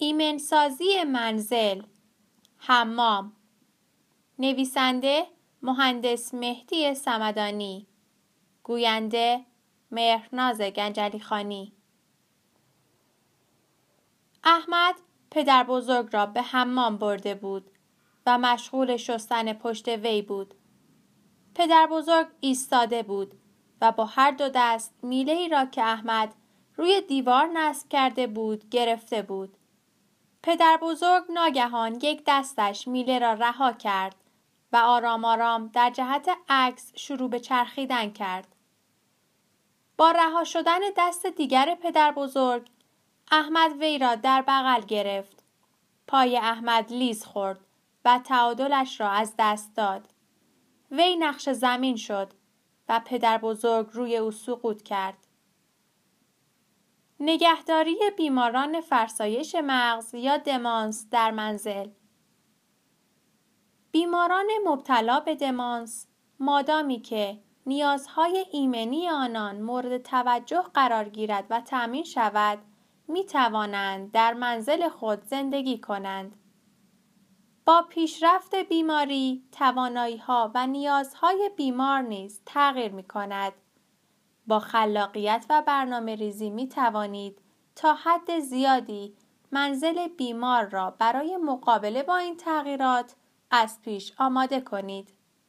ایمنسازی منزل، حمام. نویسنده مهندس مهدی صمدانی. گوینده مهرناز گنجلیخانی. احمد پدر بزرگ را به حمام برده بود و مشغول شستن پشت وی بود. پدر بزرگ ایستاده بود و با هر دو دست میله‌ای را که احمد روی دیوار نصب کرده بود گرفته بود. پدر بزرگ ناگهان یک دستش میله را رها کرد و آرام آرام در جهت عکس شروع به چرخیدن کرد. با رها شدن دست دیگر پدر بزرگ، احمد وی را در بغل گرفت. پای احمد لیز خورد و تعادلش را از دست داد. وی نقش زمین شد و پدر بزرگ روی او سقوط کرد. نگهداری بیماران فرسایش مغز یا دمانس در منزل. بیماران مبتلا به دمانس مادامی که نیازهای ایمنی آنان مورد توجه قرار گیرد و تأمین شود، می توانند در منزل خود زندگی کنند. با پیشرفت بیماری، توانایی‌ها و نیازهای بیمار نیز تغییر می کند. با خلاقیت و برنامه ریزی می توانید تا حد زیادی منزل بیمار را برای مقابله با این تغییرات از پیش آماده کنید.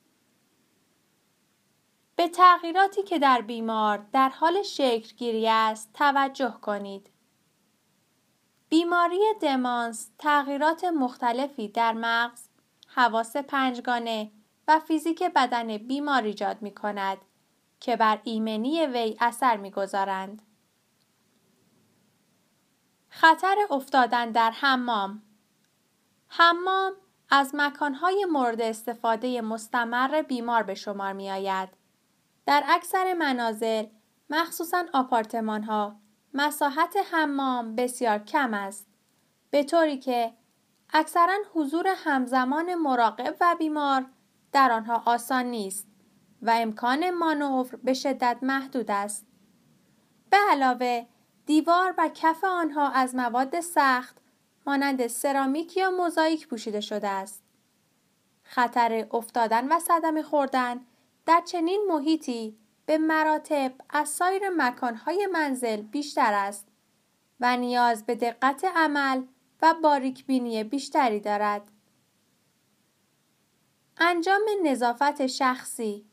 به تغییراتی که در بیمار در حال شکل گیری است توجه کنید. بیماری دمانس تغییرات مختلفی در مغز، حواس پنجگانه و فیزیک بدن بیمار ایجاد می کند که بر ایمنی وی اثر می گذارند. خطر افتادن در حمام. حمام از مکانهای مورد استفاده مستمر بیمار به شمار می آید. در اکثر منازل، مخصوصاً آپارتمان‌ها، مساحت حمام بسیار کم است، به طوری که اکثراً حضور همزمان مراقب و بیمار در آنها آسان نیست و امکان مانور به شدت محدود است. به علاوه، دیوار و کف آنها از مواد سخت مانند سرامیک یا موزاییک پوشیده شده است. خطر افتادن و صدمه خوردن در چنین محیطی به مراتب از سایر مکانهای منزل بیشتر است و نیاز به دقت عمل و باریکبینی بیشتری دارد. انجام نظافت شخصی.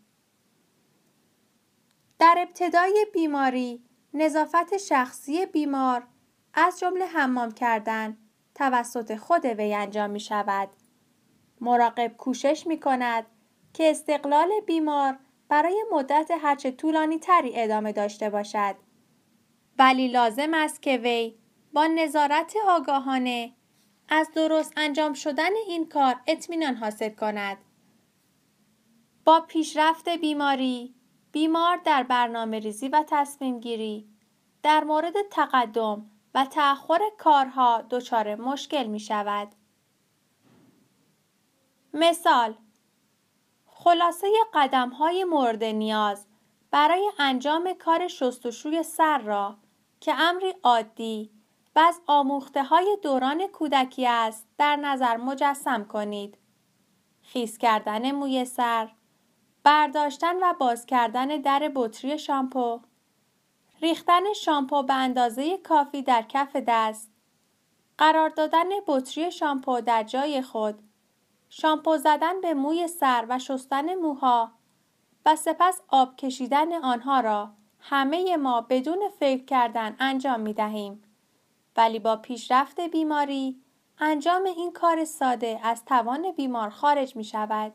در ابتدای بیماری، نظافت شخصی بیمار از جمله حمام کردن توسط خود وی انجام می شود. مراقب کوشش می کند که استقلال بیمار برای مدت هرچه طولانی تری ادامه داشته باشد. ولی لازم است که وی با نظارت آگاهانه از درست انجام شدن این کار اطمینان حاصل کند. با پیشرفت بیماری، بیمار در برنامه‌ریزی و تصمیم گیری در مورد تقدم و تأخر کارها دچار مشکل می شود. مثال: خلاصه قدم‌های مورد نیاز برای انجام کار شستشوی سر را که امری عادی و از آموخته‌های دوران کودکی است در نظر مجسم کنید. خیس کردن موی سر، برداشتن و باز کردن در بطری شامپو، ریختن شامپو به اندازه کافی در کف دست، قرار دادن بطری شامپو در جای خود، شامپو زدن به موی سر و شستن موها و سپس آب کشیدن آنها را همه ما بدون فکر کردن انجام می دهیم. ولی با پیشرفت بیماری، انجام این کار ساده از توان بیمار خارج می شود.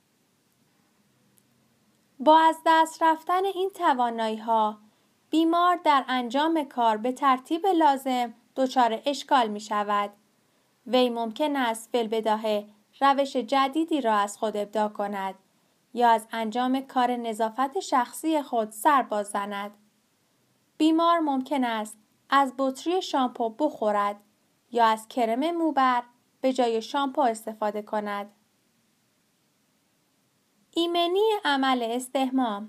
با از دست رفتن این توانایی‌ها، بیمار در انجام کار به ترتیب لازم دچار اشکال می شود. وی ممکن است فی‌البداهه روش جدیدی را از خود ابداع کند یا از انجام کار نظافت شخصی خود سر باز زند. بیمار ممکن است از بطری شامپو بخورد یا از کرم موبر به جای شامپو استفاده کند. ایمنی عمل استحمام.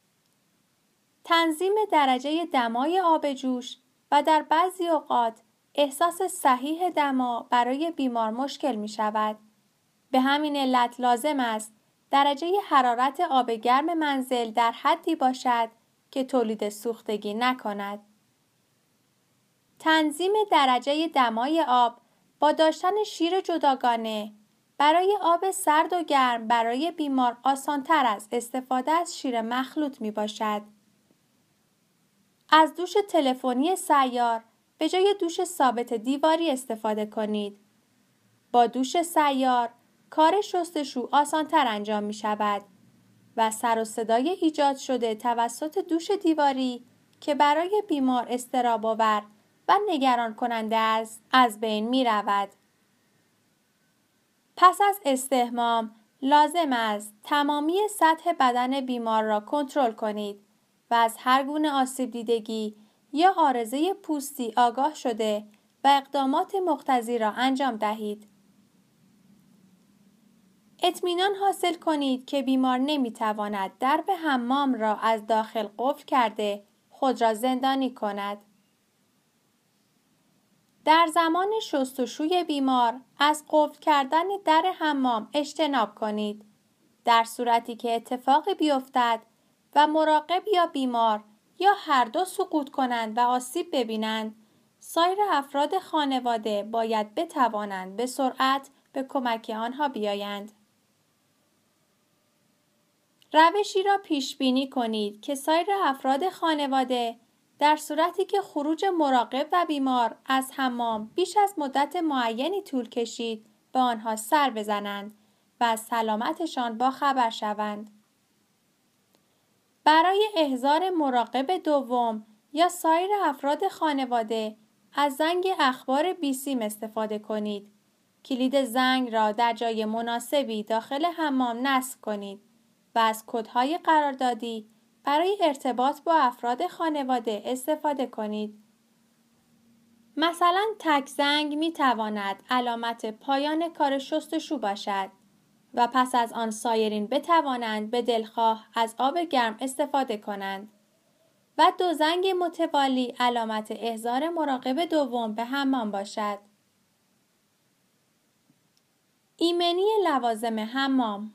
تنظیم درجه دمای آب جوش و در بعضی اوقات احساس صحیح دما برای بیمار مشکل می شود. به همین علت لازم است درجه حرارت آب گرم منزل در حدی باشد که تولید سوختگی نکند. تنظیم درجه دمای آب با داشتن شیر جداگانه برای آب سرد و گرم برای بیمار آسان‌تر از استفاده از شیر مخلوط می باشد. از دوش تلفنی سیار به جای دوش ثابت دیواری استفاده کنید. با دوش سیار کار شستشو آسان‌تر انجام می شود و سر و صدای ایجاد شده توسط دوش دیواری که برای بیمار اضطراب آور و نگران کننده است از بین می رود. پس از استحمام لازم است تمامی سطح بدن بیمار را کنترل کنید و از هر گونه آسیب دیدگی یا عارضه پوستی آگاه شده و اقدامات مقتضی را انجام دهید. اطمینان حاصل کنید که بیمار نمی‌تواند درب حمام را از داخل قفل کرده خود را زندانی کند. در زمان شستشوی بیمار از قفل کردن در حمام اجتناب کنید. در صورتی که اتفاقی بیفتد و مراقب یا بیمار یا هر دو سقوط کنند و آسیب ببینند، سایر افراد خانواده باید بتوانند به سرعت به کمک آنها بیایند. روشی را پیش بینی کنید که سایر افراد خانواده در صورتی که خروج مراقب و بیمار از حمام بیش از مدت معینی طول کشید به آنها سر بزنند و از سلامتشان باخبر شوند. برای احضار مراقب دوم یا سایر افراد خانواده از زنگ اخبار بیسیم استفاده کنید. کلید زنگ را در جای مناسبی داخل حمام نصب کنید و از کدهای قراردادی برای ارتباط با افراد خانواده استفاده کنید. مثلا تک زنگ می تواند علامت پایان کار شستشو باشد و پس از آن سایرین بتوانند به دلخواه از آب گرم استفاده کنند و دو زنگ متوالی علامت احضار مراقب دوم به حمام باشد. ایمنی لوازم حمام.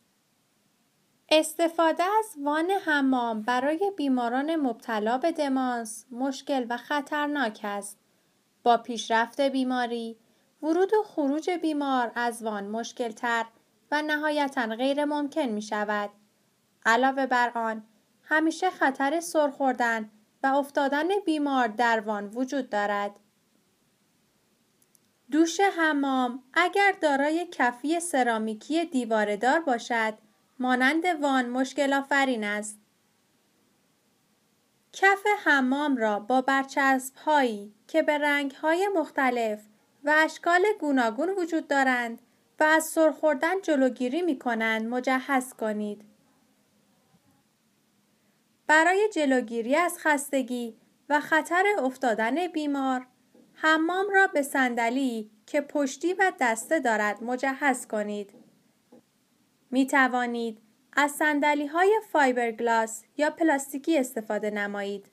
استفاده از وان حمام برای بیماران مبتلا به دمانس مشکل و خطرناک است. با پیشرفت بیماری، ورود و خروج بیمار از وان مشکل‌تر و نهایتاً غیر ممکن می شود. علاوه بر آن، همیشه خطر سر خوردن و افتادن بیمار در وان وجود دارد. دوش حمام اگر دارای کفی سرامیکی دیواره‌دار باشد، مانند وان مشکل آفرین است. کف حمام را با برچسب‌هایی که به رنگ‌های مختلف و اشکال گوناگون وجود دارند و از سر خوردن جلوگیری می‌کنند مجهز کنید. برای جلوگیری از خستگی و خطر افتادن بیمار، حمام را به صندلی که پشتی و دسته دارد مجهز کنید. می توانید از صندلی‌های فایبرگلاس یا پلاستیکی استفاده نمایید.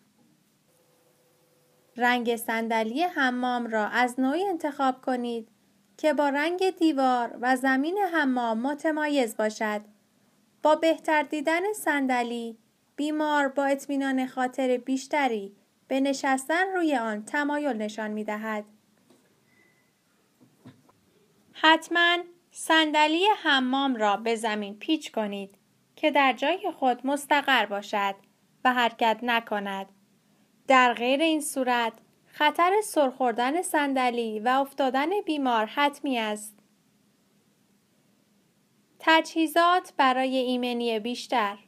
رنگ صندلی حمام را از نوعی انتخاب کنید که با رنگ دیوار و زمین حمام متمایز باشد. با بهتر دیدن صندلی، بیمار با اطمینان خاطر بیشتری به نشستن روی آن تمایل نشان می دهد. حتماً صندلی حمام را به زمین پیچ کنید که در جای خود مستقر باشد و حرکت نکند. در غیر این صورت خطر سر خوردن صندلی و افتادن بیمار حتمی است. تجهیزات برای ایمنی بیشتر.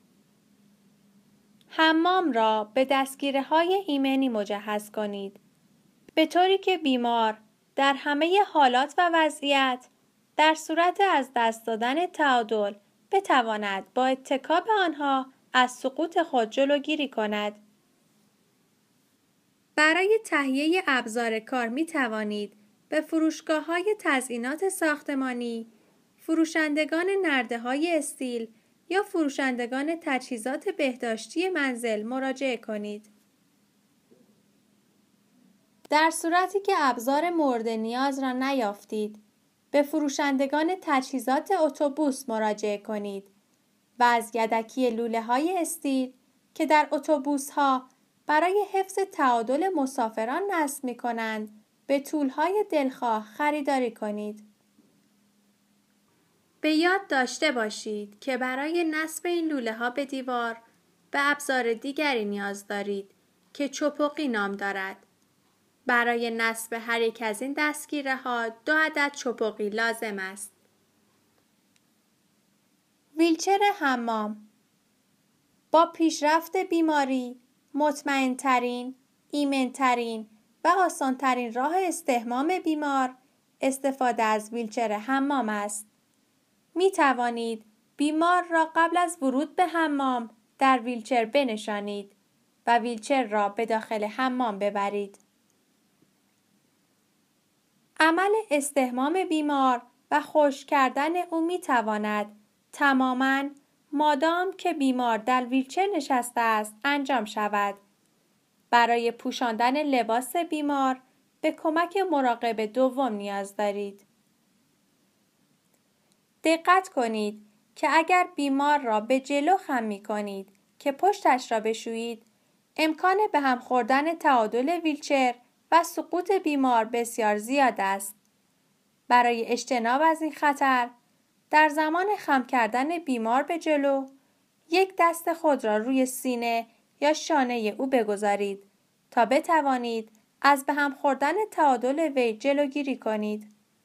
حمام را به دستگیره‌های ایمنی مجهز کنید، به طوری که بیمار در همه حالات و وضعیت در صورت از دست دادن تعادل بتواند با اتکا به آنها از سقوط خود جلوگیری کند. برای تهیه ابزار کار می توانید به فروشگاه‌های تزیینات ساختمانی، فروشندگان نرده‌های استیل یا فروشندگان تجهیزات بهداشتی منزل مراجعه کنید. در صورتی که ابزار مورد نیاز را نیافتید، به فروشندگان تجهیزات اتوبوس مراجعه کنید و از یدکی لوله‌های استیل که در اتوبوس‌ها برای حفظ تعادل مسافران نصب می‌کنند، به طول‌های دلخواه خریداری کنید. به یاد داشته باشید که برای نصب این لوله‌ها به دیوار به ابزار دیگری نیاز دارید که چپقی نام دارد. برای نصب هر یک از این دستگیره‌ها 2 عدد چپقی لازم است. ویلچر حمام با پیشرفت بیماری، مطمئن‌ترین، ایمن‌ترین و آسان‌ترین راه استحمام بیمار استفاده از ویلچر حمام است. می توانید بیمار را قبل از ورود به حمام در ویلچر بنشانید و ویلچر را به داخل حمام ببرید. عمل استحمام بیمار و خشک کردن او می تواند تماماً مادام که بیمار در ویلچر نشسته است انجام شود. برای پوشاندن لباس بیمار به کمک مراقب دوم نیاز دارید. دقت کنید که اگر بیمار را به جلو خم می کنید که پشتش را بشویید، امکان به هم خوردن تعادل ویلچر و سقوط بیمار بسیار زیاد است. برای اجتناب از این خطر، در زمان خم کردن بیمار به جلو، یک دست خود را روی سینه یا شانه او بگذارید تا بتوانید از به هم خوردن تعادل وی جلوگیری کنید.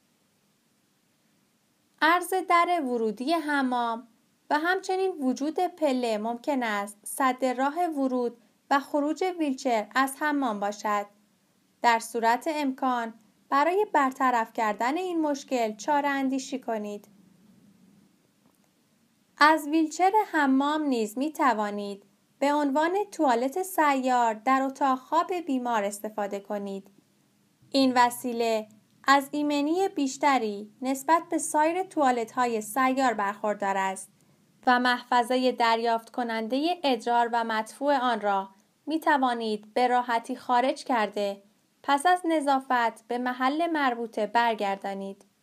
عرض در ورودی حمام و همچنین وجود پله ممکن است سد راه ورود و خروج ویلچر از حمام باشد. در صورت امکان برای برطرف کردن این مشکل چاره اندیشی کنید. از ویلچر حمام نیز می توانید به عنوان توالت سیار در اتاق خواب بیمار استفاده کنید. این وسیله از ایمنی بیشتری نسبت به سایر توالت‌های سیار برخوردار است و محفظه دریافت کننده ادرار و مدفوع آن را می توانید به راحتی خارج کرده پس از نظافت به محل مربوطه برگردانید.